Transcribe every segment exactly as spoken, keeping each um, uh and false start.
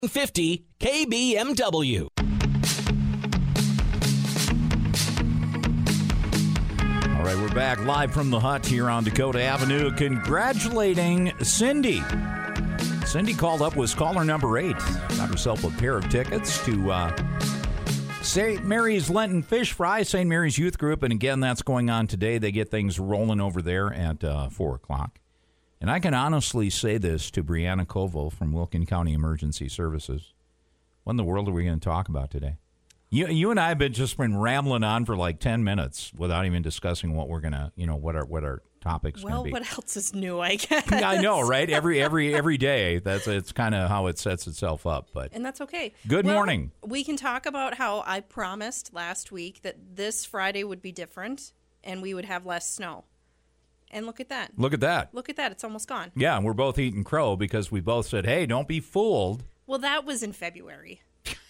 fifty K B M W. All right, we're back live from the hut here on Dakota Avenue, congratulating Cindy. Cindy called up, was caller number eight. Got herself a pair of tickets to uh, Saint Mary's Lenten Fish Fry, Saint Mary's Youth Group. And again, that's going on today. They get things rolling over there at uh, four o'clock. And I can honestly say this to Brianna Koval from Wilkin County Emergency Services. What in the world are we going to talk about today? You, you and I have been just been rambling on for like ten minutes without even discussing what we're going to, you know, what our, what our topic's well, going to be. Well, what else is new, I guess? I know, right? Every every every day, that's it's kind of how it sets itself up. But and that's okay. Good well, morning. We can talk about how I promised last week that this Friday would be different and we would have less snow. And look at that. Look at that. Look at that. It's almost gone. Yeah, and we're both eating crow because we both said, hey, don't be fooled. Well, that was in February.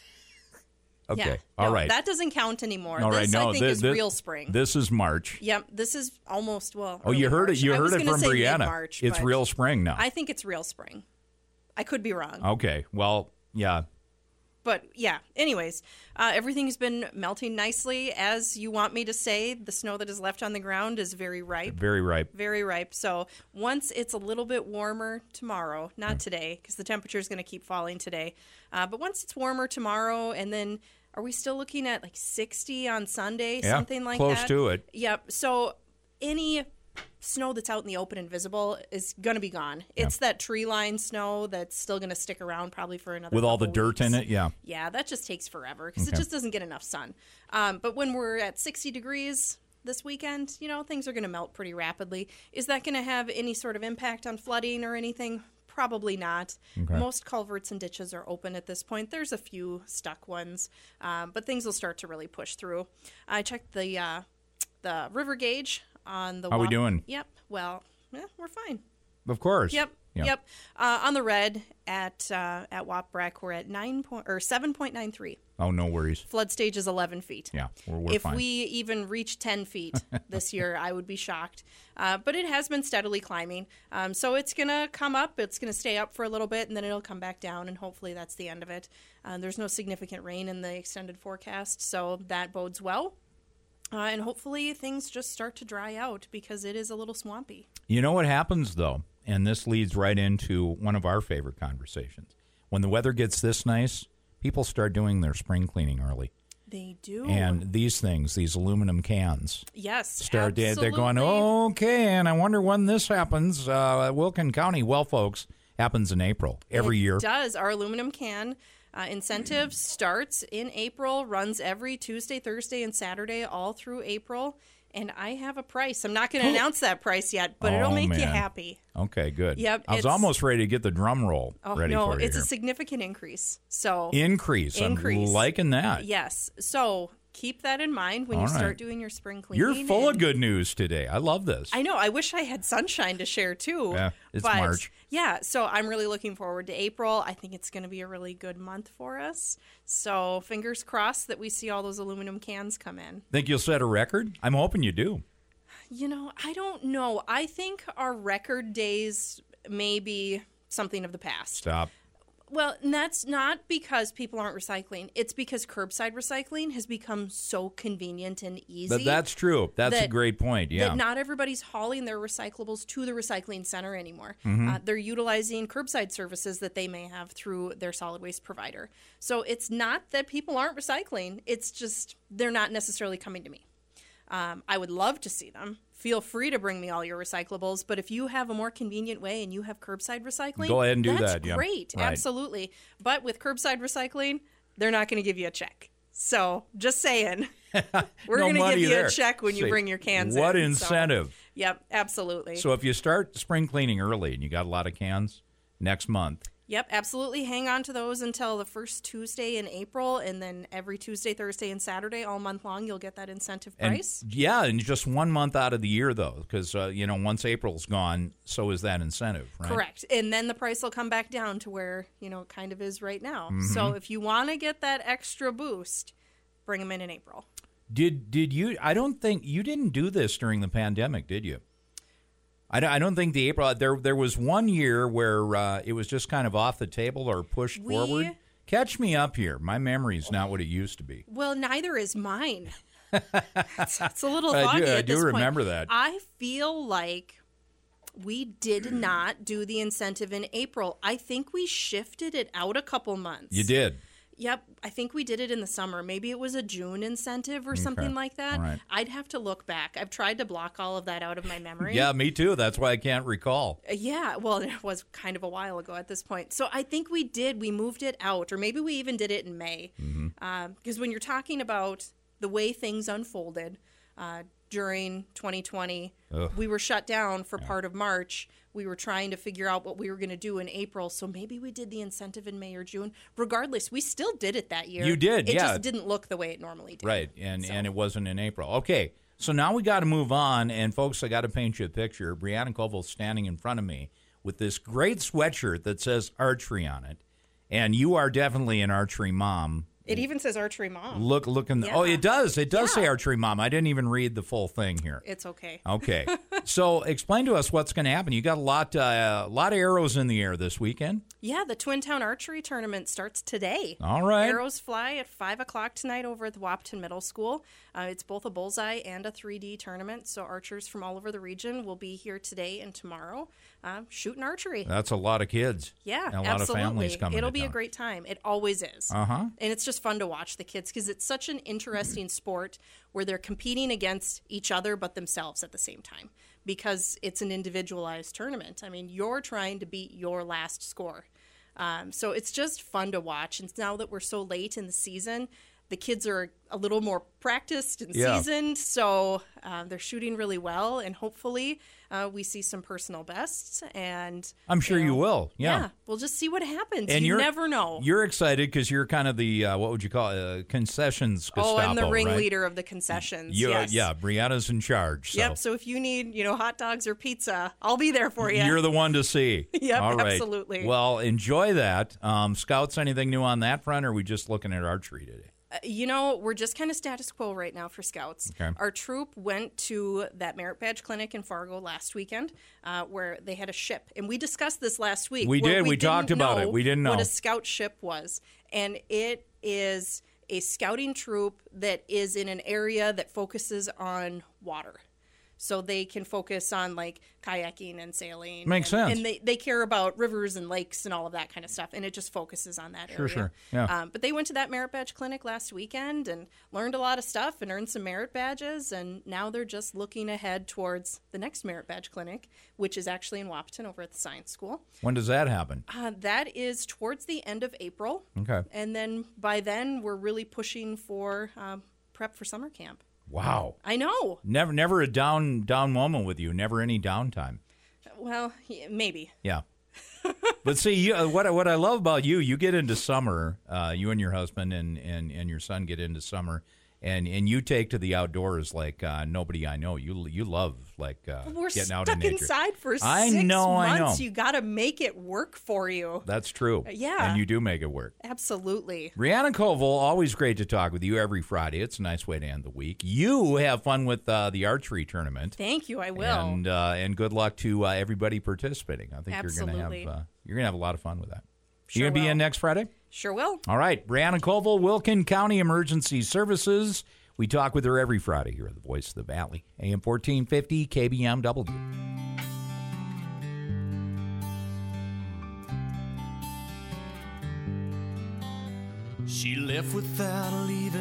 Okay. Yeah. All no, right. That doesn't count anymore. All right. This, No, I think, this, is this, real spring. This is March. Yep. This is almost, well, Oh, you heard March. it. You I heard was it from say Brianna. mid-March, It's but real spring now. I think it's real spring. I could be wrong. Okay. Well, yeah. But, yeah, anyways, uh, everything has been melting nicely. As you want me to say, the snow that is left on the ground is very ripe. Very ripe. Very ripe. So once it's a little bit warmer tomorrow, not today, because the temperature is going to keep falling today, uh, but once it's warmer tomorrow, and then are we still looking at like sixty on Sunday, yeah, something like close that? to it. Yep. So any snow that's out in the open and visible is going to be gone. It's yeah. that tree line snow that's still going to stick around probably for another with all the couple dirt weeks. in it. Yeah. Yeah, that just takes forever because Okay. it just doesn't get enough sun. Um, but when we're at sixty degrees this weekend, you know, things are going to melt pretty rapidly. Is that going to have any sort of impact on flooding or anything? Probably not. Okay. Most culverts and ditches are open at this point. There's a few stuck ones, um, but things will start to really push through. I checked the uh, the river gauge on the. How Wap- we doing? Yep. Well, yeah, we're fine. Of course. Yep. Yeah. Yep. Uh, on the red at uh, at Wapbreck, we're at nine point or seven point nine three. Oh, no worries. Flood stage is eleven feet. Yeah, we're, we're if fine. we even reach ten feet this year, I would be shocked. Uh, but it has been steadily climbing. Um, so it's going to come up. It's going to stay up for a little bit, and then it'll come back down, and hopefully that's the end of it. Uh, there's no significant rain in the extended forecast, so that bodes well. Uh, and hopefully things just start to dry out because it is a little swampy. You know what happens, though, and this leads right into one of our favorite conversations. When the weather gets this nice, people start doing their spring cleaning early. They do. And these things, these aluminum cans, yes, start. absolutely. They're going, okay, and I wonder when this happens. Uh, Wilkin County, well, folks, happens in April every it year. It does. Our aluminum can uh, incentive starts in April, runs every Tuesday, Thursday, and Saturday all through April. And I have a price. I'm not going to announce that price yet, but Oh, it'll make man. you happy. Okay, good. Yep, I was it's- almost ready to get the drum roll Oh, ready no, for you it's here. a significant increase. So Increase. Increase. I'm liking that. Yes. So keep that in mind when All you right. start doing your spring cleaning. You're full of and- good news today. I love this. I know. I wish I had sunshine to share too. Yeah, it's but March. Yeah, so I'm really looking forward to April. I think it's going to be a really good month for us. So fingers crossed that we see all those aluminum cans come in. Think you'll set a record? I'm hoping you do. You know, I don't know. I think our record days may be something of the past. Stop. Well, and that's not because people aren't recycling. It's because curbside recycling has become so convenient and easy. But that's true. That's that- a great point. Yeah. That not everybody's hauling their recyclables to the recycling center anymore. Mm-hmm. Uh, they're utilizing curbside services that they may have through their solid waste provider. So it's not that people aren't recycling. It's just they're not necessarily coming to me. Um, I would love to see them. Feel free to bring me all your recyclables, but if you have a more convenient way and you have curbside recycling, Go ahead and do that's that, yeah. great. Right. Absolutely. But with curbside recycling, they're not going to give you a check. So just saying, we're No going to give money you there. a check when you See, bring your cans what in. incentive? So, yep, absolutely. So if you start spring cleaning early and you got a lot of cans next month, Yep, absolutely. Hang on to those until the first Tuesday in April, and then every Tuesday, Thursday, and Saturday all month long, you'll get that incentive and price. yeah, and just one month out of the year though, because uh, you know once April's gone, so is that incentive, right? Correct. And then the price will come back down to where, you know, it kind of is right now. Mm-hmm. So if you want to get that extra boost, bring them in in April. Did did you? I don't think you didn't do this during the pandemic, did you? I don't, I don't think the April there there was one year where uh, it was just kind of off the table or pushed We forward. Catch me up here. My memory's not what it used to be. Well, neither is mine. it's, it's a little I foggy do, I at do this remember point. that. I feel like we did not do the incentive in April. I think we shifted it out a couple months. You did. Yep, I think we did it in the summer. Maybe it was a June incentive or something like that. All right. I'd have to look back. I've tried to block all of that out of my memory. Yeah, me too. That's why I can't recall. Uh, Yeah, well, it was kind of a while ago at this point. So I think we did. We moved it out, or maybe we even did it in May. Because Mm-hmm. um, when you're talking about the way things unfolded uh, during twenty twenty, Ugh. we were shut down for part of March. We were trying to figure out what we were going to do in April. So maybe we did the incentive in May or June. Regardless, we still did it that year. You did, it yeah. just didn't look the way it normally did. Right, and So- and it wasn't in April. Okay, so now we got to move on, and folks, I got to paint you a picture. Brianna Koval's standing in front of me with this great sweatshirt that says archery on it, and you are definitely an archery mom. It even says archery mom. Look, look in the, Yeah. oh, it does. It does Yeah. say archery mom. I didn't even read the full thing here. It's okay. Okay, so explain to us what's going to happen. You got a lot, uh, a lot of arrows in the air this weekend. Yeah, the Twin Town Archery Tournament starts today. All right. Arrows fly at five o'clock tonight over at the Wahpeton Middle School. Uh, it's both a bullseye and a three D tournament, so archers from all over the region will be here today and tomorrow uh, shooting archery. That's a lot of kids. Yeah, and a lot absolutely. of families coming. It'll to be town. a great time. It always is. Uh-huh. And it's just fun to watch the kids because it's such an interesting sport where they're competing against each other but themselves at the same time because it's an individualized tournament. I mean, you're trying to beat your last score. Um, so it's just fun to watch. And now that we're so late in the season, the kids are a little more practiced and Yeah. seasoned, so uh, they're shooting really well, and hopefully uh, we see some personal bests. And I'm sure you know, will. Yeah. we'll just see what happens. And you you're, never know. You're excited because you're kind of the, uh, what would you call it, uh, concessions Gestapo, Oh, I'm the right? ringleader of the concessions. You, yes. Yeah, Brianna's in charge. So. Yep. So if you need, you know, hot dogs or pizza, I'll be there for you. You're the one to see. Yep, All right. absolutely. Well, enjoy that. Um, Scouts, anything new on that front, or are we just looking at archery today? Uh, you know, we're just kind of status quo right now for Scouts. Okay. Our troop went to that Merit Badge Clinic in Fargo last weekend, uh, where they had a ship, and we discussed this last week. We where did. We didn't talked about it. know We didn't know. what a Scout ship was, and it is a scouting troop that is in an area that focuses on water. So they can focus on like kayaking and sailing. Makes and, sense. And they, they care about rivers and lakes and all of that kind of stuff. And it just focuses on that Sure, area. sure. Yeah. Um, but they went to that Merit Badge Clinic last weekend and learned a lot of stuff and earned some merit badges. And now they're just looking ahead towards the next Merit Badge Clinic, which is actually in Wahpeton over at the Science School. When does that happen? Uh, that is towards the end of April. Okay. And then by then, we're really pushing for um, prep for summer camp. Wow. I know. Never, never a down, down moment with you. Never any downtime. Well, yeah, maybe. Yeah. But see, you, uh, what I- what I love about you, you get into summer. Uh, you and your husband and, and, and your son get into summer, and, and you take to the outdoors like uh, nobody I know. You you love like uh, We're getting stuck out in nature. inside for I six know, I months. know. You got to make it work for you. That's true. yeah. And you do make it work. Absolutely. Brianna Koval, always great to talk with you every Friday. It's a nice way to end the week. You have fun with uh, the archery tournament. Thank you. I will. And uh, and good luck to uh, everybody participating. I think Absolutely. you're gonna have uh, you're gonna have a lot of fun with that. Sure you gonna be will. in next Friday? Sure will. All right, Brianna Koval, Wilkin County Emergency Services. We talk with her every Friday here at the Voice of the Valley, A M fourteen fifty K B M W. She left without leaving.